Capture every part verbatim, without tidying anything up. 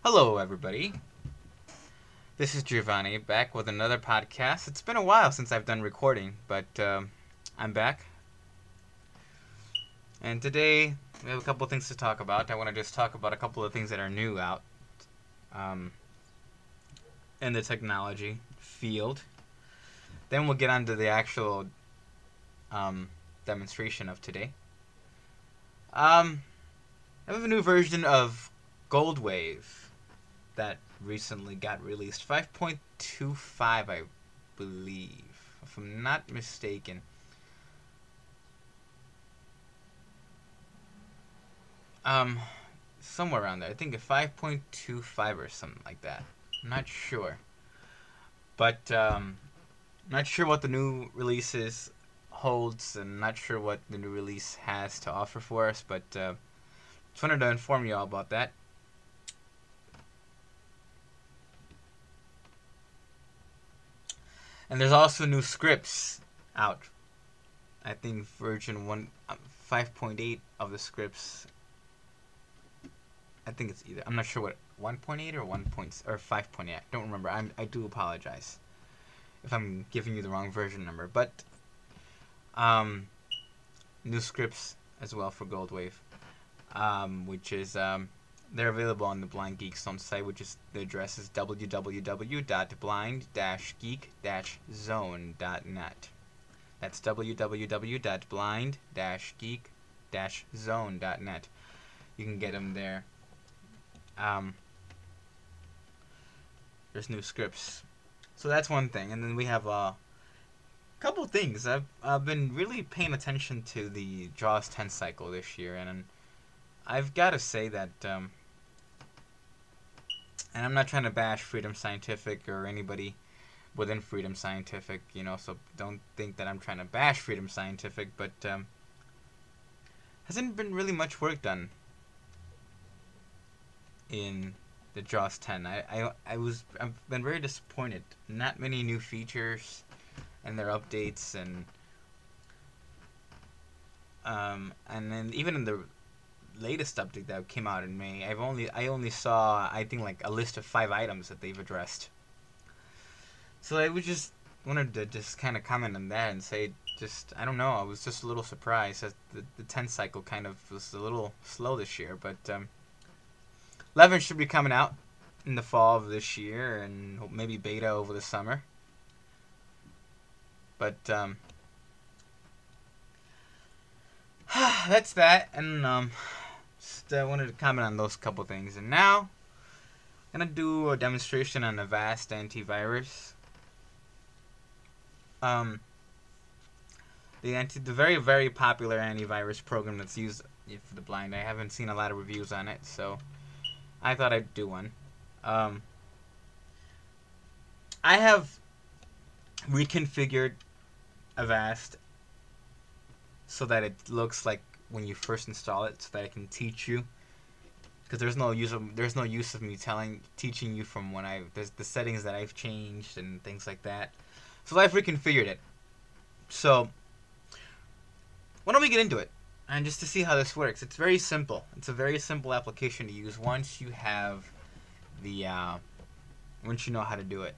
Hello, everybody. This is Giovanni back with another podcast. It's been a while since I've done recording, but um, I'm back. And today we have a couple of things to talk about. I want to just talk about a couple of things that are new out um, in the technology field. Then we'll get on to the actual um, demonstration of today. Um, I have a new version of Goldwave that recently got released. five point two five, I believe, if I'm not mistaken. Um, somewhere around there. I think a five point two five or something like that. I'm not sure. But, um, not sure what the new releases holds, and not sure what the new release has to offer for us, but, uh, just wanted to inform you all about that. And there's also new scripts out. I think version one, five point eight of the scripts. I think it's either. I'm not sure what one point eight or one point or five point eight. I don't remember. I'm, I do apologize if I'm giving you the wrong version number. But um, new scripts as well for Goldwave, um, which is um, they're available on the Blind Geek Zone site, which is the address is w w w dot blind dash geek dash zone dot net. That's w w w dot blind dash geek dash zone dot net. You can get them there. Um, there's new scripts, so that's one thing. And then we have a couple things. I've I've been really paying attention to the JAWS ten cycle this year, and I've got to say that. Um, And I'm not trying to bash Freedom Scientific or anybody within Freedom Scientific, you know, so don't think that I'm trying to bash Freedom Scientific, but um, hasn't been really much work done in the JAWS ten. I, I, I was, I've been very disappointed. Not many new features and their updates, and um, and then even in the latest update that came out in May, I've only I only saw I think like a list of five items that they've addressed. So I would just wanted to just kind of comment on that and say, just I don't know, I was just a little surprised that the, the ten cycle kind of was a little slow this year, but um, eleven should be coming out in the fall of this year, and maybe beta over the summer. But um, that's that, and um. Just uh, wanted to comment on those couple things. And now, I'm going to do a demonstration on Avast antivirus. Um, the anti, the very, very popular antivirus program that's used for the blind. I haven't seen a lot of reviews on it, so I thought I'd do one. Um, I have reconfigured Avast so that it looks like when you first install it, so that I can teach you, because there's no use of there's no use of me telling teaching you from when I there's the settings that I've changed and things like that. So I've reconfigured it. So why don't we get into it, and just to see how this works. It's very simple. It's a very simple application to use once you have the uh, once you know how to do it.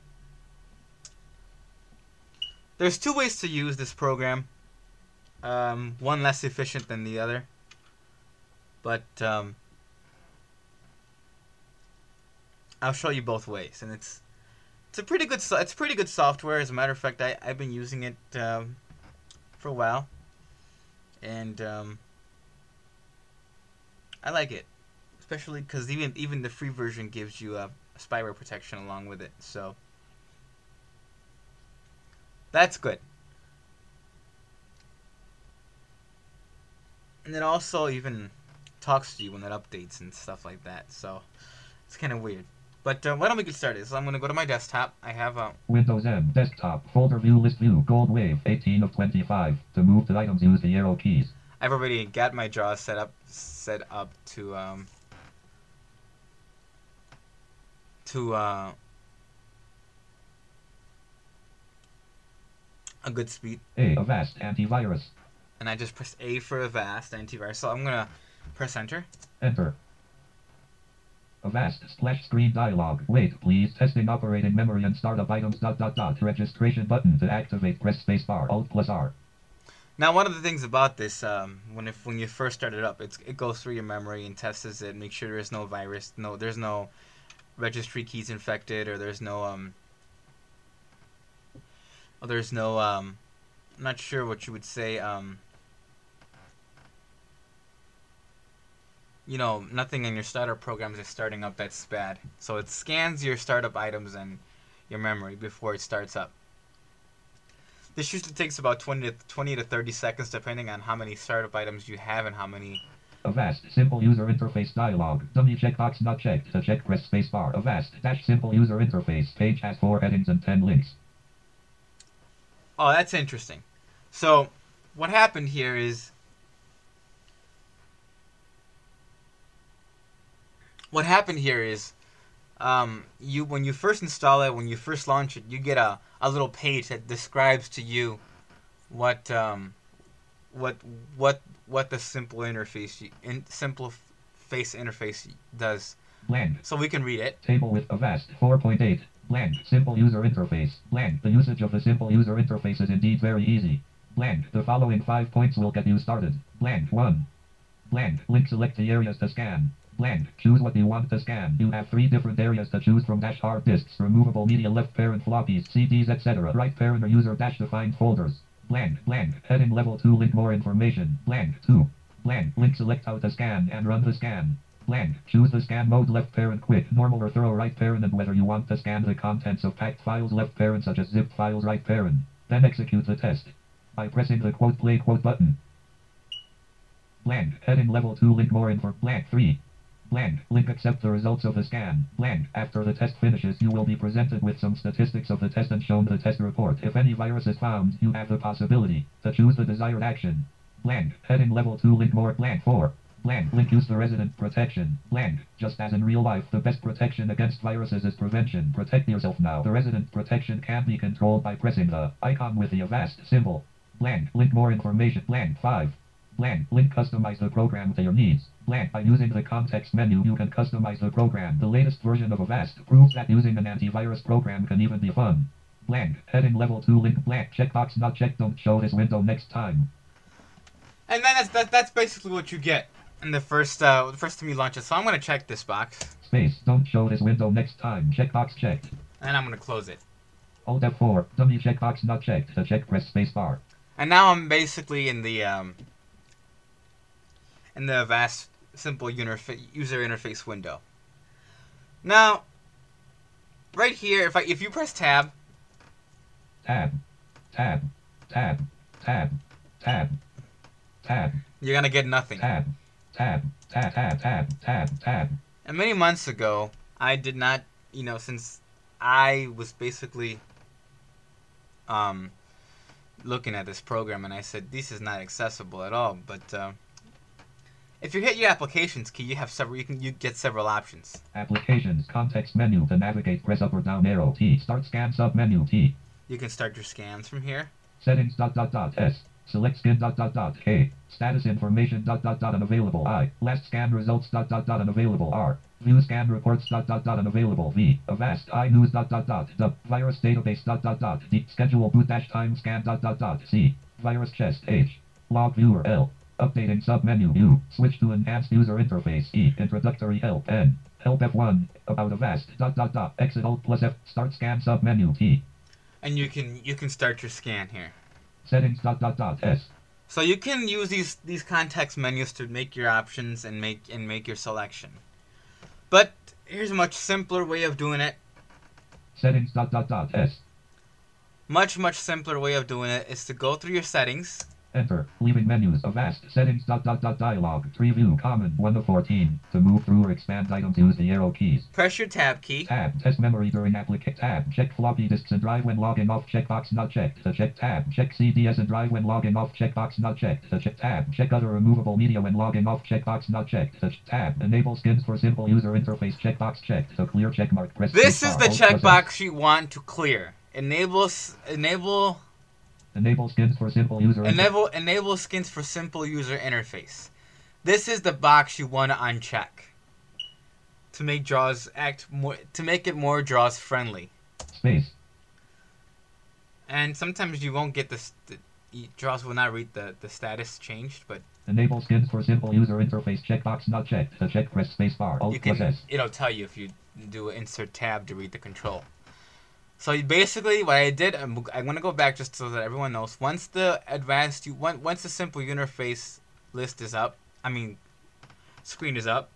There's two ways to use this program. Um, one less efficient than the other, but um, I'll show you both ways, and it's it's a pretty good so it's pretty good software. As a matter of fact, I I've been using it um, for a while, and um, I like it, especially because even even the free version gives you a spyware protection along with it, so that's good. And it also even talks to you when it updates and stuff like that. So it's kind of weird. But uh, why don't we get started? So I'm going to go to my desktop. I have a Windows M desktop folder view list view Goldwave eighteen of twenty-five. To move the items, use the arrow keys. I've already got my JAWS set up set up to um to uh a good speed. A Avast antivirus. And I just pressed A for Avast antivirus. So I'm going to press enter. Enter. Avast splash screen dialog. Wait, please. Testing operating memory and startup items. Dot dot dot. Registration button to activate. Press spacebar. Alt plus R. Now, one of the things about this, um, when if when you first start it up, it's, it goes through your memory and tests it, make sure there's no virus, no, there's no registry keys infected, or there's no um, or there's no um, I'm not sure what you would say, um, you know, nothing in your startup programs is starting up that's bad. So it scans your startup items and your memory before it starts up. This usually takes about twenty to thirty seconds depending on how many startup items you have and how many... Avast simple user interface dialog. Dummy checkbox not checked. To check, press spacebar. Avast dash simple user interface. Page has four headings and ten links. Oh, that's interesting. So, what happened here is... What happened here is... Um, you when you first install it, when you first launch it, you get a, a little page that describes to you what um, what what what the simple interface in simple face interface does. Bland. So we can read it. Table with Avast four point eight. Bland. Simple user interface. Bland. The usage of the simple user interface is indeed very easy. Bland. The following five points will get you started. Bland. one. Bland. Link select the areas to scan. Bland. Choose what you want to scan. You have three different areas to choose from. Dash hard disks, removable media, left parent floppies, C Ds, et cetera. Right parent or user dash defined folders. Bland. Bland. Heading level two. Link more information. Bland. two. Bland. Link select how to scan and run the scan. Bland. Choose the scan mode. Left parent quick, normal or thorough. Right parent and whether you want to scan the contents of packed files. Left parent such as zip files. Right parent. Then execute the test by pressing the quote play quote button. Bland. Heading level two. Link more info. Bland. three. Bland. Link accept the results of the scan. Bland. After the test finishes, you will be presented with some statistics of the test and shown the test report. If any virus is found, you have the possibility to choose the desired action. Bland. Heading level two. Link more. Bland. four. Bland. Link use the resident protection. Bland. Just as in real life, the best protection against viruses is prevention. Protect yourself now. The resident protection can be controlled by pressing the icon with the Avast symbol. Bland. Link more information. Bland. five. Bland. Link customize the program to your needs. Bland. By using the context menu, you can customize the program. The latest version of Avast proves that using an antivirus program can even be fun. Bland. Heading level two. Link. Bland. Checkbox not checked. Don't show this window next time. And then that's that, that's basically what you get in the first uh, the first time you launch it. So I'm gonna check this box. Space. Don't show this window next time. Checkbox checked. And I'm gonna close it. Alt F four. Dummy checkbox not checked. To check, press spacebar. And now I'm basically in the um, in the Avast simple interfa- user interface window. Now, right here, if I if you press tab, Tab. Tab. Tab. Tab. Tab. Tab. you're gonna get nothing. Tab. Tab. Tab. Tab. Tab. Tab. Tab. And many months ago, I did not, you know, since I was basically um, looking at this program, and I said, this is not accessible at all. But uh, if you hit your applications key, you have several. You can you get several options. Applications. Context menu. To navigate, press up or down arrow. T. Start scan sub menu. T. You can start your scans from here. Settings. Dot dot dot. S. Select skin. Dot dot dot. K. Status information. Dot dot dot. Unavailable. I. Last scan results. Dot dot dot. Unavailable. R. View scan reports. Dot dot dot. Unavailable. V. Avast. I news. Dot dot dot. The virus database. Dot dot dot. D. Schedule boot dash time scan. Dot dot dot. C. Virus chest. H. Log viewer. L. Updating submenu. U. Switch to enhanced user interface. E. Introductory help. N. Help F one. About Avast. Dot dot dot. Exit Alt plus F. Start scan submenu. T. And you can you can start your scan here. Settings. Dot dot dot. S. So you can use these these context menus to make your options and make and make your selection. But here's a much simpler way of doing it. Settings. Dot dot dot. S. Much much simpler way of doing it is to go through your settings. Enter. Leaving menus. Avast. Settings. Dot dot dot. Dialog. Tree view. Common. one of fourteen. To move through or expand items, use the arrow keys. Press your tab key. Tab. Test memory during application. Tab. Check floppy disks and drive when logging off. Checkbox not checked. To check tab. Check C Ds and drive when logging off. Checkbox not checked. To check tab. Check other removable media when logging off. Checkbox not checked. To tab. Enable skins for simple user interface. Checkbox checked. To clear checkmark. Press This is bar. the Alt plus F. checkbox you want to clear. Enable s- enable Enable skins for simple user interface. enable enable skins for simple user interface. This is the box you want to uncheck. to make JAWS act more, to make it more JAWS friendly. Space. And sometimes you won't get this. The, JAWS will not read the, the status changed, but Enable skins for simple user interface checkbox not checked. To check, press spacebar. Alt you plus can. S. It'll tell you if you do insert tab to read the control. So you basically, what I did, I'm, I'm going to go back just so that everyone knows. Once the advanced, you once the simple interface list is up, I mean, screen is up,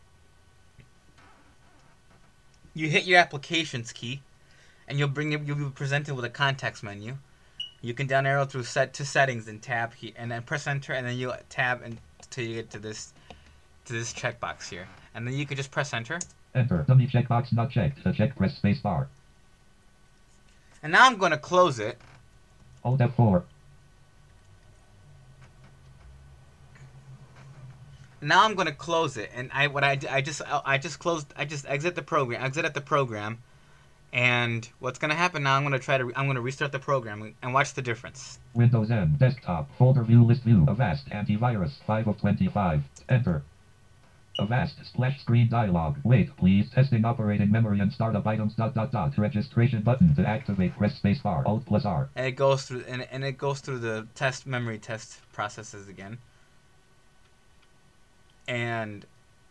you hit your applications key, and you'll bring you'll be presented with a context menu. You can down arrow through set to settings and tab key, and then press enter, and then you tab until you get to this to this checkbox here, and then you can just press enter. Enter. Dummy checkbox not checked. To check, press spacebar. And now I'm going to close it. Alt F four. Now I'm going to close it, and I what I I just I just closed I just exit the program exit at the program, and what's going to happen now? I'm going to try to re I'm going to restart the program and watch the difference. Windows M. Desktop. Folder view list view. Avast antivirus. five of twenty-five. Enter. Avast splash screen dialog. Wait, please. Testing operating memory and startup items. Dot dot dot. Registration button to activate. Press spacebar. Alt plus R. And it goes through and and it goes through the test memory test processes again. And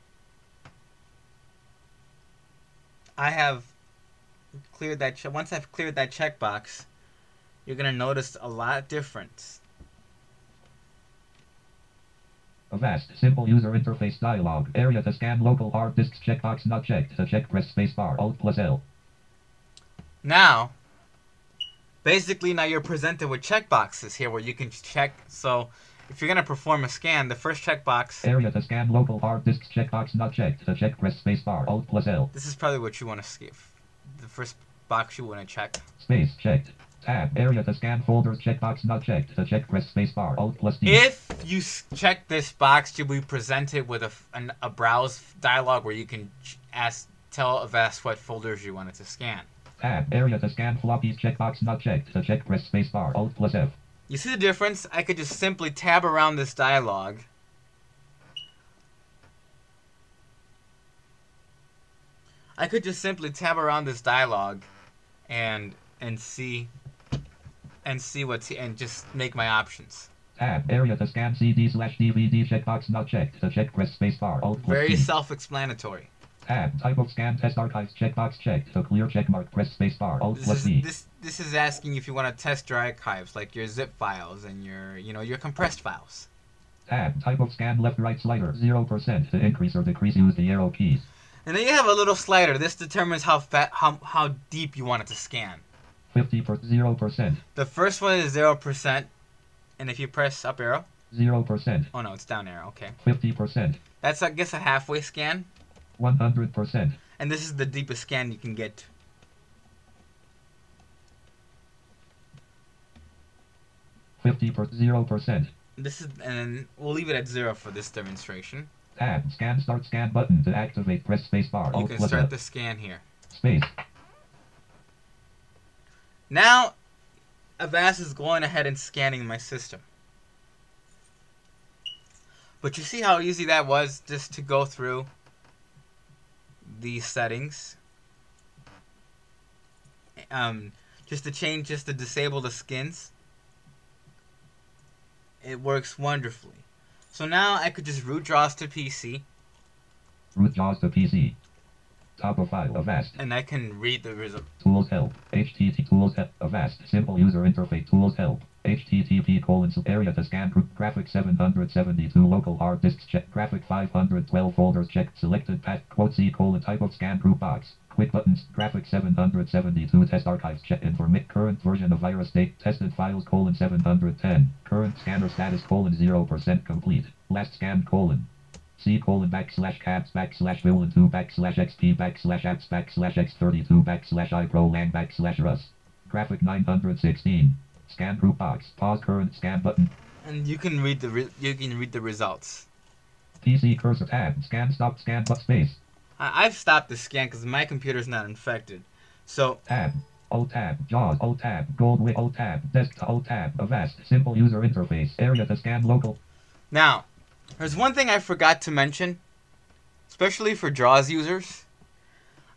I have cleared that. Che once I've cleared that checkbox, you're gonna notice a lot difference. Avast simple user interface dialog. Area to scan local hard disks. Checkbox not checked. To check, press spacebar. Alt plus L. Now, basically, now you're presented with checkboxes here where you can check. So, if you're gonna perform a scan, the first checkbox. Area to scan local hard disks. Checkbox not checked. To check, press spacebar. Alt plus L. This is probably what you want to skip. The first box you want to check. Space checked. Tab. Area to scan folders. Checkbox not checked. To check, press spacebar. Alt plus D. If you s check this box, you'll be presented with a, an, a browse dialog where you can ask, tell Avast what folders you wanted to scan. Tab. Area to scan floppies. Checkbox not checked. To check, press spacebar. Alt plus F. You see the difference? I could just simply tab around this dialog. I could just simply tab around this dialog and and see and see what's and just make my options. Tab. Area to scan C D slash D V D. Checkbox not checked. To check, press spacebar. Alt plus Very T. self-explanatory. Tab. Type of scan test archives. Checkbox checked. To clear checkmark, press spacebar. Alt This plus is D. this this is asking if you want to test your archives, like your zip files and your you know your compressed files. Tab. Type of scan left right slider. zero percent. To increase or decrease, use the arrow keys. And then you have a little slider. This determines how fat how how deep you want it to scan. fifty per zero percent. The first one is zero percent, and if you press up arrow, zero percent. oh no, it's down arrow. Okay, fifty percent. that's I guess a halfway scan, one hundred percent. and this is the deepest scan you can get. fifty per zero percent. This is, and we'll leave it at zero for this demonstration. Tab. Scan start scan button. To activate, press spacebar. You Alt can plus start F. the scan here. Space. Now, Avast is going ahead and scanning my system. But you see how easy that was just to go through these settings? Um, just to change, just to disable the skins. It works wonderfully. So now I could just root JAWS to P C. Root JAWS to P C. Top of file. Avast. And I can read the result. Tools help. H T T tools help. Avast. Simple user interface. Tools help. H T T P colon area to scan group graphic seven hundred seventy-two local hard disks check graphic five hundred twelve folders checked selected path quote C colon type of scan group box quick buttons graphic seven hundred seventy-two test archives check information current version of virus date tested files colon seven hundred ten current scanner status colon zero percent complete last scan colon C colon backslash caps backslash villain two backslash xp backslash apps backslash x thirty-two backslash iprolang backslash rus graphic nine hundred sixteen scan group box pause current scan button And you can read the re you can read the results. P C cursor tab scan stop scan but space I I've stopped the scan because my computer's not infected. So tab alt tab JAWS alt tab gold with alt tab desktop alt tab Avast simple user interface area to scan local. now, there's one thing I forgot to mention, especially for JAWS users.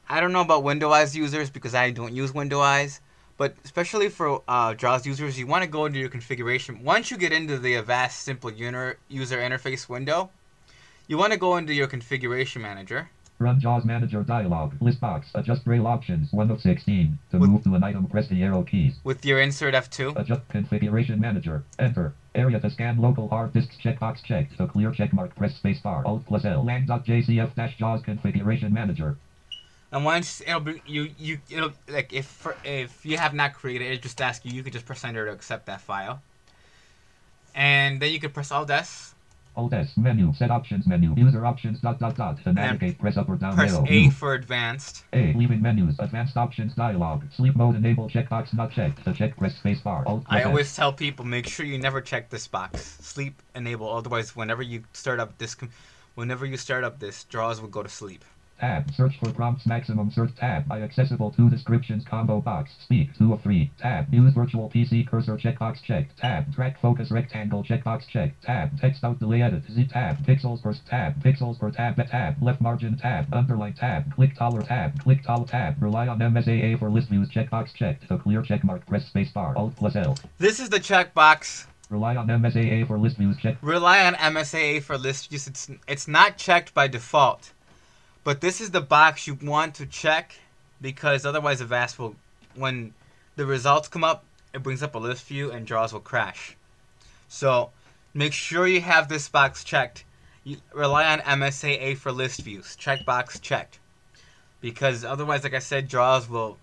I don't know about Windows users because I don't use Windows, but especially for uh, JAWS users, you want to go into your configuration. Once you get into the Avast Simple User Interface window, you want to go into your configuration manager. Run JAWS Manager dialog. List box. Adjust braille options. one of sixteen. To With- move to an item, press the arrow keys. With your insert F two. Adjust configuration manager. Enter. Area to scan local hard disks checkbox checked. To clear checkmark, press spacebar. Alt plus L. lang.jcf-JAWS configuration manager. And once it'll be you you it'll like if for, if you have not created it, just ask you. You could just press enter to accept that file, and then you can press Alt S. Alt S menu. Set options menu. User options dot dot dot. To navigate, press up or down Press arrow. A U. for advanced. A. Leaving menus. Advanced options dialog. Sleep mode enable checkbox not checked. To check, press spacebar. Alt plus I S. always tell people make sure you never check this box. Sleep enable. Otherwise, whenever you start up this, whenever you start up this, JAWS will go to sleep. Tab. Search for prompts maximum search tab. By accessible to descriptions combo box. Speak two of three. Tab. Use virtual P C cursor checkbox checked. Tab. Track focus rectangle checkbox checked. Tab. Text out delay edit. Z tab. Pixels per tab. Pixels per tab. Tab. Left margin tab. Underline tab. Click taller tab. Click tall tab. Rely on M S A A for list views checkbox checked. To clear checkmark, press spacebar. Alt plus L. This is the checkbox. Rely on M S A A for list views check. Rely on M S A A for list views. It's it's not checked by default. But this is the box you want to check because otherwise Avast will, when the results come up, it brings up a list view and JAWS will crash. So make sure you have this box checked. You rely on M S A A for list views. Checkbox checked. Because otherwise, like I said, JAWS will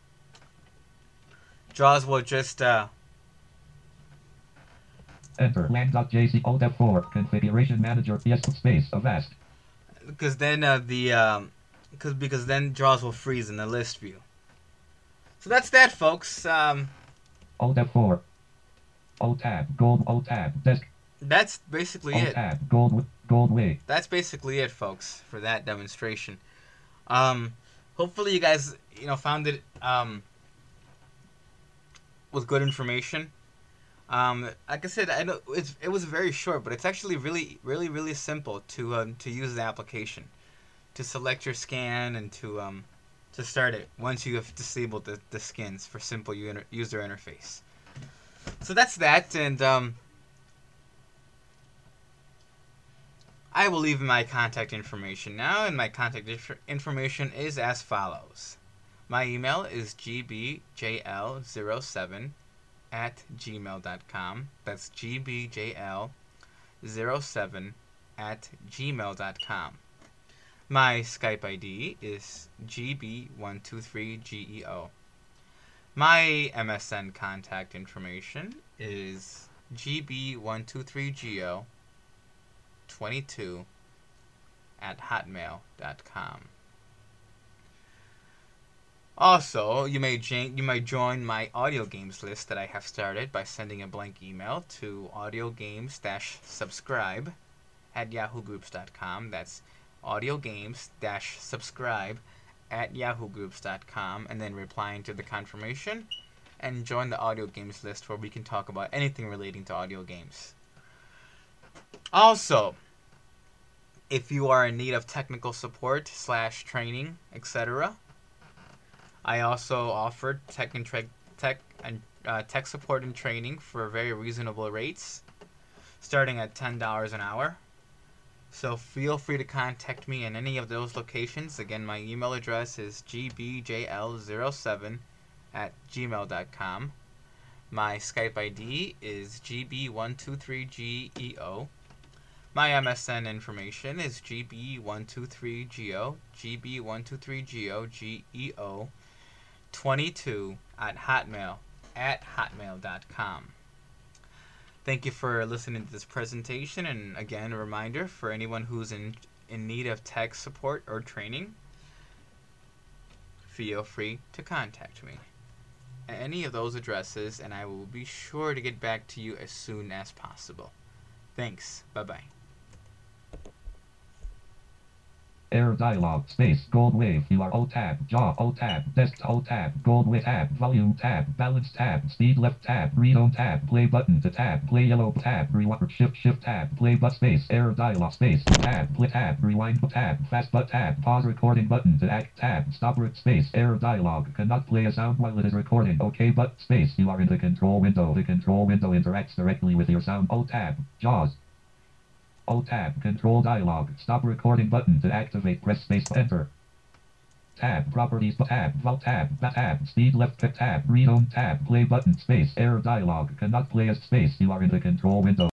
JAWS will just uh, Enter. lang.jc Alt F four. Configuration manager. Yes space. Avast. because then uh, the um, because because then JAWS will freeze in the list view. So that's that, folks. Um, Alt F four. Alt tab. Gold. Alt tab. Desk. that's basically Alt it. tab. Gold. wi- Gold way. That's basically it, folks, for that demonstration. Um, hopefully you guys, you know, found it um, with good information. Um, like I said, I know it's, it was very short, but it's actually really, really, really simple to um, to use the application, to select your scan and to um, to start it once you have disabled the, the skins for simple user user interface. So that's that, and um, I will leave my contact information now, and my contact inf- information is as follows. My email is g b j l zero seven at gmail dot com. That's g b j l zero seven at gmail dot com. My Skype I D is G B one two three G E O. My M S N contact information is G B one two three G O twenty-two at hotmail dot com. Also, you may j- you may join my audio games list that I have started by sending a blank email to audiogames-subscribe at yahoo groups dot com. That's audiogames-subscribe at yahoo groups dot com, and then replying to the confirmation and join the audio games list where we can talk about anything relating to audio games. Also, if you are in need of technical support slash training, et cetera, I also offer tech and tra- tech and uh, tech support and training for very reasonable rates, starting at ten dollars an hour. So feel free to contact me in any of those locations. Again, my email address is g b j l zero seven at gmail dot com. My Skype I D is G B one two three G E O. My M S N information is G B one two three G O, G B one two three G O, G E O twenty-two at hotmail at hotmail dot com. Thank you for listening to this presentation, and again, a reminder for anyone who's in in need of tech support or training, feel free to contact me at any of those addresses, and I will be sure to get back to you as soon as possible. Thanks. Bye-bye. error dialog, space, gold wave, you are O tab, jaw, O tab, desk, O tab, gold wave tab, volume tab, balance tab, speed left tab, read on tab, play button to tab, play yellow tab, rewind, shift, shift tab, play but space, error dialog, space, tab, play tab, rewind tab, fast but tab, pause recording button to act tab, stop rec space, error dialog, cannot play a sound while it is recording, OK but space, you are in the control window, the control window interacts directly with your sound, O tab, jaws. O tab, control dialog, stop recording button to activate, press space, enter. Tab, properties, tab, vault tab, back tab, speed left, tab, read on tab, play button, space, error dialog, cannot play as space, you are in the control window.